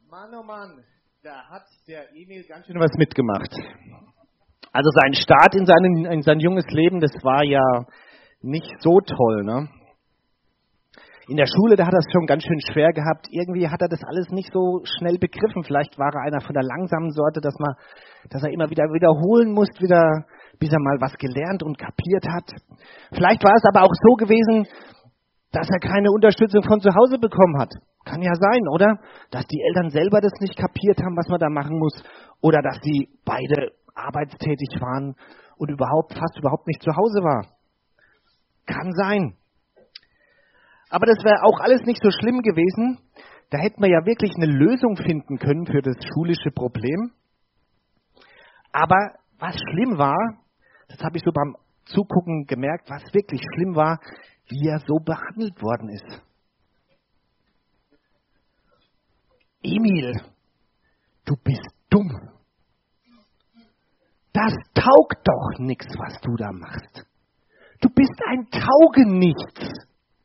Mann, oh Mann, da hat der Emil ganz schön was mitgemacht. Also sein Start in sein junges Leben, das war ja nicht so toll, ne? In der Schule, da hat er es schon ganz schön schwer gehabt. Irgendwie hat er das alles nicht so schnell begriffen. Vielleicht war er einer von der langsamen Sorte, dass er immer wieder wiederholen musste, bis er mal was gelernt und kapiert hat. Vielleicht war es aber auch so gewesen, dass er keine Unterstützung von zu Hause bekommen hat. Kann ja sein, oder? Dass die Eltern selber das nicht kapiert haben, was man da machen muss. Oder dass sie beide arbeitstätig waren und fast überhaupt nicht zu Hause war. Kann sein. Aber das wäre auch alles nicht so schlimm gewesen. Da hätten wir ja wirklich eine Lösung finden können für das schulische Problem. Aber was schlimm war, das habe ich so beim Zugucken gemerkt, was wirklich schlimm war, wie er so behandelt worden ist. Emil, du bist dumm. Das taugt doch nichts, was du da machst. Du bist ein Taugenichts.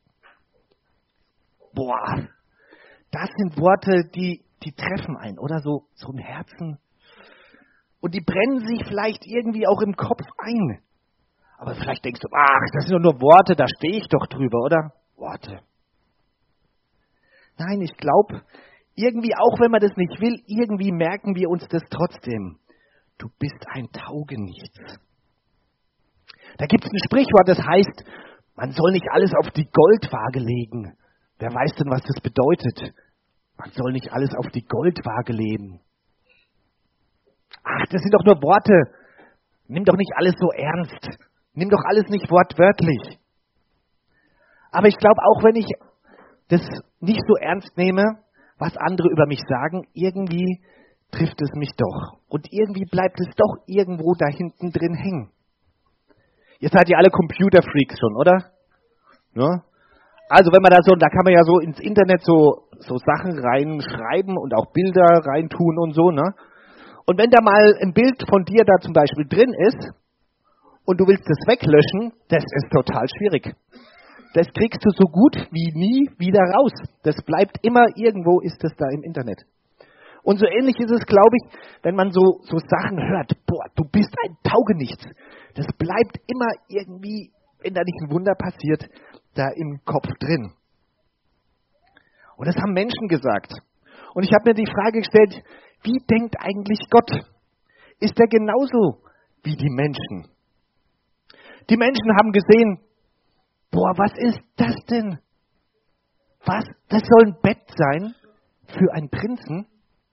Boah, das sind Worte, die treffen einen, oder? So im Herzen. Und die brennen sich vielleicht irgendwie auch im Kopf ein. Aber vielleicht denkst du, ach, das sind doch nur Worte, da stehe ich doch drüber, oder? Worte. Nein, ich glaube, irgendwie, auch wenn man das nicht will, irgendwie merken wir uns das trotzdem. Du bist ein Taugenichts. Da gibt es ein Sprichwort, das heißt, man soll nicht alles auf die Goldwaage legen. Wer weiß denn, was das bedeutet? Man soll nicht alles auf die Goldwaage legen. Ach, das sind doch nur Worte. Nimm doch nicht alles so ernst. Nimm doch alles nicht wortwörtlich. Aber ich glaube, auch wenn ich das nicht so ernst nehme, was andere über mich sagen, irgendwie trifft es mich doch. Und irgendwie bleibt es doch irgendwo da hinten drin hängen. Ihr seid ja alle Computerfreaks schon, oder? Ja? Also wenn man da kann man ja so ins Internet so Sachen reinschreiben und auch Bilder reintun und so, ne? Und wenn da mal ein Bild von dir da zum Beispiel drin ist und du willst das weglöschen, das ist total schwierig. Das kriegst du so gut wie nie wieder raus. Das bleibt immer irgendwo, ist das da im Internet. Und so ähnlich ist es, glaube ich, wenn man so Sachen hört. Boah, du bist ein Taugenichts. Das bleibt immer irgendwie, wenn da nicht ein Wunder passiert, da im Kopf drin. Und das haben Menschen gesagt. Und ich habe mir die Frage gestellt, wie denkt eigentlich Gott? Ist er genauso wie die Menschen? Die Menschen haben gesehen, boah, was ist das denn? Was? Das soll ein Bett sein für einen Prinzen?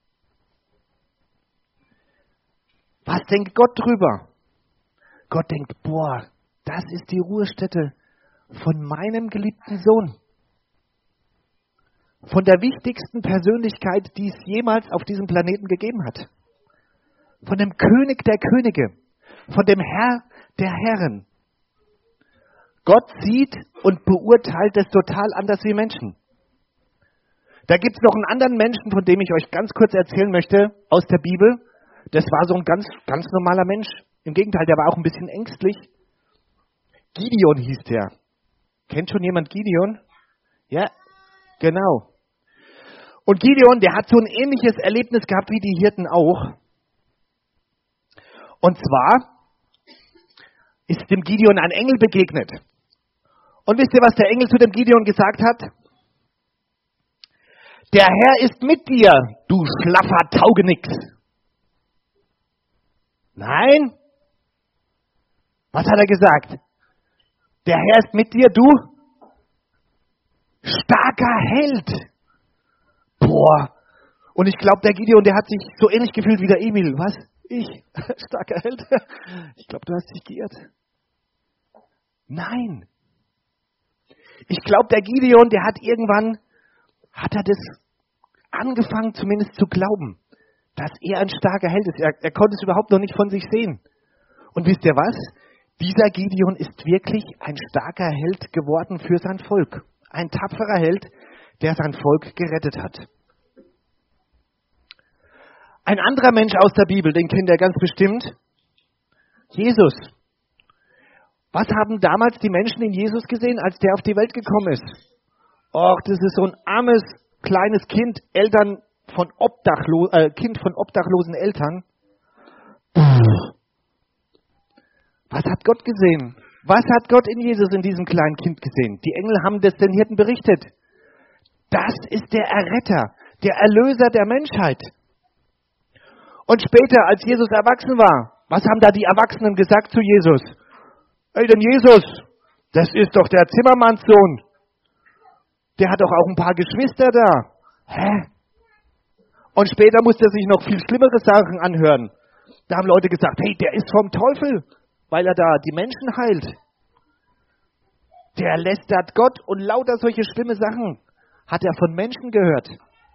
Was denkt Gott drüber? Gott denkt, boah, das ist die Ruhestätte von meinem geliebten Sohn. Von der wichtigsten Persönlichkeit, die es jemals auf diesem Planeten gegeben hat. Von dem König der Könige. Von dem Herr der Herren. Gott sieht und beurteilt es total anders wie Menschen. Da gibt es noch einen anderen Menschen, von dem ich euch ganz kurz erzählen möchte, aus der Bibel. Das war so ein ganz, ganz normaler Mensch. Im Gegenteil, der war auch ein bisschen ängstlich. Gideon hieß der. Kennt schon jemand Gideon? Ja, genau. Und Gideon, der hat so ein ähnliches Erlebnis gehabt wie die Hirten auch. Und zwar ist dem Gideon ein Engel begegnet. Und wisst ihr, was der Engel zu dem Gideon gesagt hat? Der Herr ist mit dir, du schlaffer Taugenichts. Nein? Was hat er gesagt? Der Herr ist mit dir, du starker Held. Boah. Und ich glaube, der Gideon, der hat sich so ähnlich gefühlt wie der Emil. Was? Ich? Starker Held? Ich glaube, du hast dich geirrt. Nein. Ich glaube, der Gideon, der hat das angefangen zumindest zu glauben, dass er ein starker Held ist. Er konnte es überhaupt noch nicht von sich sehen. Und wisst ihr was? Dieser Gideon ist wirklich ein starker Held geworden für sein Volk. Ein tapferer Held, der sein Volk gerettet hat. Ein anderer Mensch aus der Bibel, den kennt ihr ganz bestimmt, Jesus. Was haben damals die Menschen in Jesus gesehen, als der auf die Welt gekommen ist? Och, das ist so ein armes, kleines Kind, Eltern Kind von obdachlosen Eltern. Was hat Gott gesehen? Was hat Gott in Jesus, in diesem kleinen Kind gesehen? Die Engel haben das den Hirten berichtet. Das ist der Erretter, der Erlöser der Menschheit. Und später, als Jesus erwachsen war, was haben da die Erwachsenen gesagt zu Jesus? Ey, denn Jesus, das ist doch der Zimmermannssohn. Der hat doch auch ein paar Geschwister da. Hä? Und später musste er sich noch viel schlimmere Sachen anhören. Da haben Leute gesagt, hey, der ist vom Teufel, weil er da die Menschen heilt. Der lästert Gott und lauter solche schlimme Sachen hat er von Menschen gehört.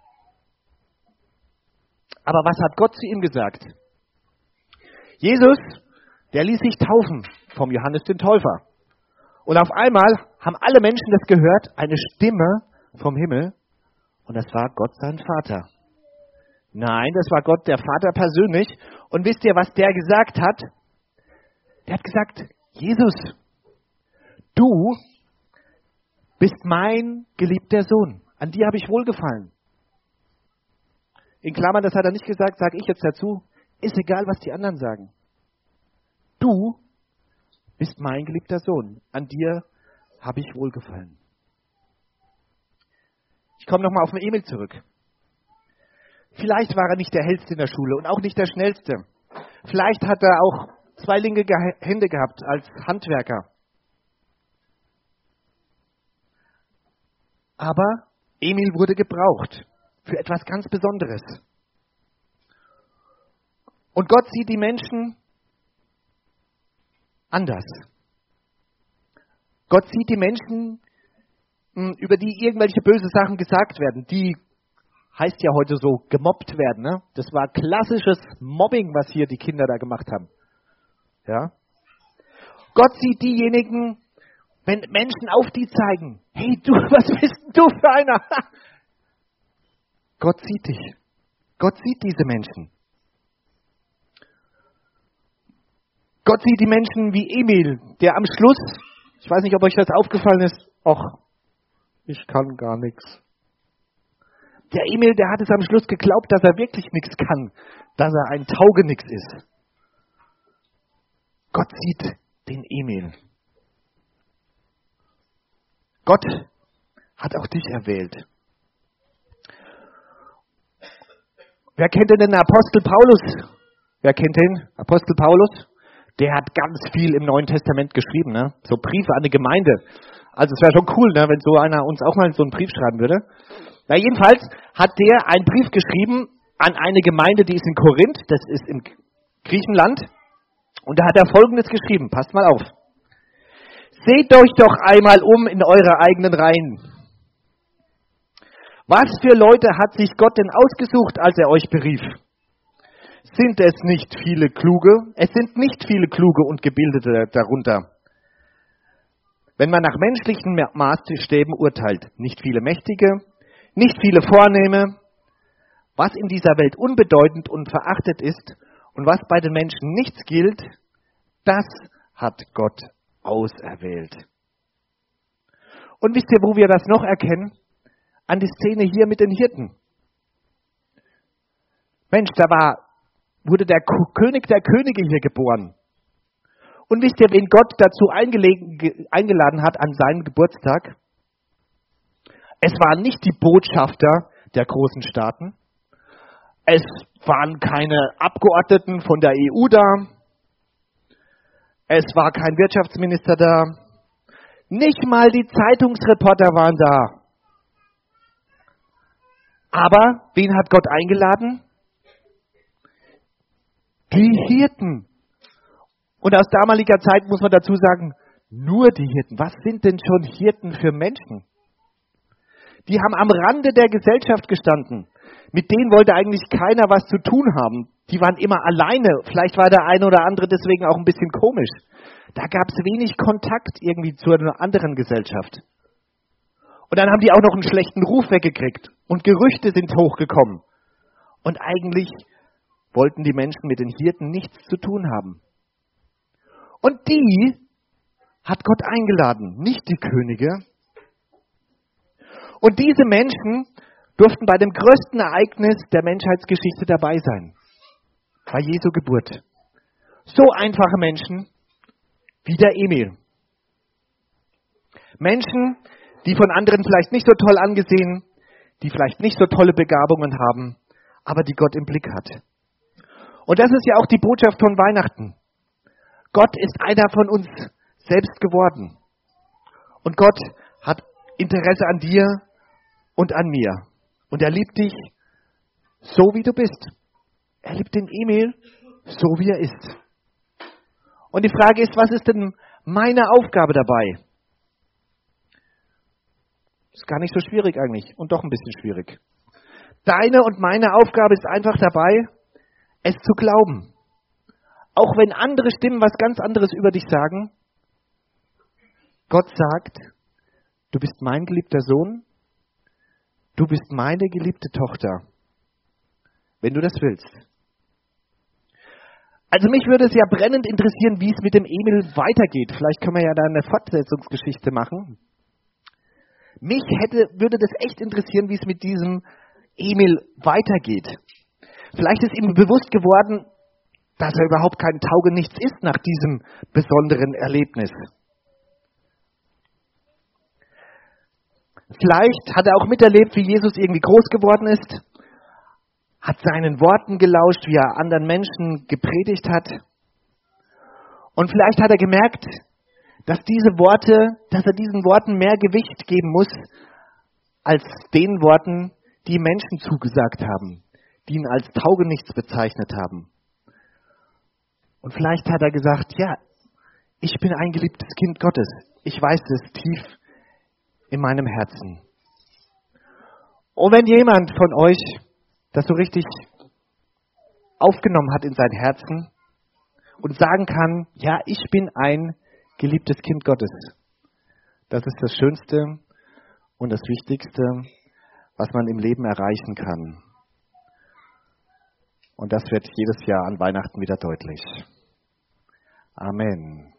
Aber was hat Gott zu ihm gesagt? Jesus, der ließ sich taufen vom Johannes den Täufer. Und auf einmal haben alle Menschen das gehört, eine Stimme vom Himmel. Und das war Gott sein Vater. Nein, das war Gott, der Vater persönlich. Und wisst ihr, was der gesagt hat? Der hat gesagt, Jesus, du bist mein geliebter Sohn. An dir habe ich wohlgefallen. In Klammern, das hat er nicht gesagt, sage ich jetzt dazu. Ist egal, was die anderen sagen. Du bist mein geliebter Sohn. An dir habe ich wohlgefallen. Ich komme nochmal auf den Emil zurück. Vielleicht war er nicht der Hellste in der Schule und auch nicht der Schnellste. Vielleicht hat er auch 2 linke Hände gehabt als Handwerker. Aber Emil wurde gebraucht für etwas ganz Besonderes. Und Gott sieht die Menschen anders. Gott sieht die Menschen, über die irgendwelche böse Sachen gesagt werden, die heißt ja heute so, gemobbt werden. Ne? Das war klassisches Mobbing, was hier die Kinder da gemacht haben. Ja? Gott sieht diejenigen, wenn Menschen auf die zeigen, hey du, was bist denn du für einer? Gott sieht dich. Gott sieht diese Menschen. Gott sieht die Menschen wie Emil, der am Schluss, ich weiß nicht, ob euch das aufgefallen ist, ach, ich kann gar nichts. Der Emil, der hat es am Schluss geglaubt, dass er wirklich nichts kann, dass er ein Taugenichts ist. Gott sieht den Emil. Gott hat auch dich erwählt. Wer kennt denn den Apostel Paulus? Wer kennt den? Apostel Paulus? Der hat ganz viel im Neuen Testament geschrieben, ne? So Briefe an die Gemeinde. Also es wäre schon cool, ne, wenn so einer uns auch mal so einen Brief schreiben würde. Na jedenfalls hat der einen Brief geschrieben an eine Gemeinde, die ist in Korinth, das ist in Griechenland. Und da hat er Folgendes geschrieben, passt mal auf. Seht euch doch einmal um in eure eigenen Reihen. Was für Leute hat sich Gott denn ausgesucht, als er euch berief? Sind es nicht viele Kluge? Es sind nicht viele Kluge und Gebildete darunter. Wenn man nach menschlichen Maßstäben urteilt, nicht viele Mächtige, nicht viele Vornehme, was in dieser Welt unbedeutend und verachtet ist und was bei den Menschen nichts gilt, das hat Gott auserwählt. Und wisst ihr, wo wir das noch erkennen? An die Szene hier mit den Hirten. Mensch, wurde der König der Könige hier geboren. Und wisst ihr, wen Gott dazu eingeladen hat an seinen Geburtstag? Es waren nicht die Botschafter der großen Staaten. Es waren keine Abgeordneten von der EU da. Es war kein Wirtschaftsminister da. Nicht mal die Zeitungsreporter waren da. Aber wen hat Gott eingeladen? Die Hirten. Und aus damaliger Zeit muss man dazu sagen, nur die Hirten. Was sind denn schon Hirten für Menschen? Die haben am Rande der Gesellschaft gestanden. Mit denen wollte eigentlich keiner was zu tun haben. Die waren immer alleine. Vielleicht war der eine oder andere deswegen auch ein bisschen komisch. Da gab es wenig Kontakt irgendwie zu einer anderen Gesellschaft. Und dann haben die auch noch einen schlechten Ruf weggekriegt. Und Gerüchte sind hochgekommen. Und eigentlich wollten die Menschen mit den Hirten nichts zu tun haben. Und die hat Gott eingeladen, nicht die Könige. Und diese Menschen durften bei dem größten Ereignis der Menschheitsgeschichte dabei sein. Bei Jesu Geburt. So einfache Menschen wie der Emil. Menschen, die von anderen vielleicht nicht so toll angesehen, die vielleicht nicht so tolle Begabungen haben, aber die Gott im Blick hat. Und das ist ja auch die Botschaft von Weihnachten. Gott ist einer von uns selbst geworden. Und Gott hat Interesse an dir und an mir. Und er liebt dich so, wie du bist. Er liebt den Emil so, wie er ist. Und die Frage ist, was ist denn meine Aufgabe dabei? Ist gar nicht so schwierig eigentlich und doch ein bisschen schwierig. Deine und meine Aufgabe ist einfach dabei, es zu glauben. Auch wenn andere Stimmen was ganz anderes über dich sagen. Gott sagt, du bist mein geliebter Sohn, du bist meine geliebte Tochter, wenn du das willst. Also mich würde es ja brennend interessieren, wie es mit dem Emil weitergeht. Vielleicht können wir ja da eine Fortsetzungsgeschichte machen. Würde das echt interessieren, wie es mit diesem Emil weitergeht. Vielleicht ist ihm bewusst geworden, dass er überhaupt kein Taugenichts ist nach diesem besonderen Erlebnis. Vielleicht hat er auch miterlebt, wie Jesus irgendwie groß geworden ist, hat seinen Worten gelauscht, wie er anderen Menschen gepredigt hat. Und vielleicht hat er gemerkt, dass er diesen Worten mehr Gewicht geben muss, als den Worten, die ihm Menschen zugesagt haben, die ihn als Taugenichts bezeichnet haben. Und vielleicht hat er gesagt, ja, ich bin ein geliebtes Kind Gottes. Ich weiß es tief in meinem Herzen. Und wenn jemand von euch das so richtig aufgenommen hat in sein Herzen und sagen kann, ja, ich bin ein geliebtes Kind Gottes. Das ist das Schönste und das Wichtigste, was man im Leben erreichen kann. Und das wird jedes Jahr an Weihnachten wieder deutlich. Amen.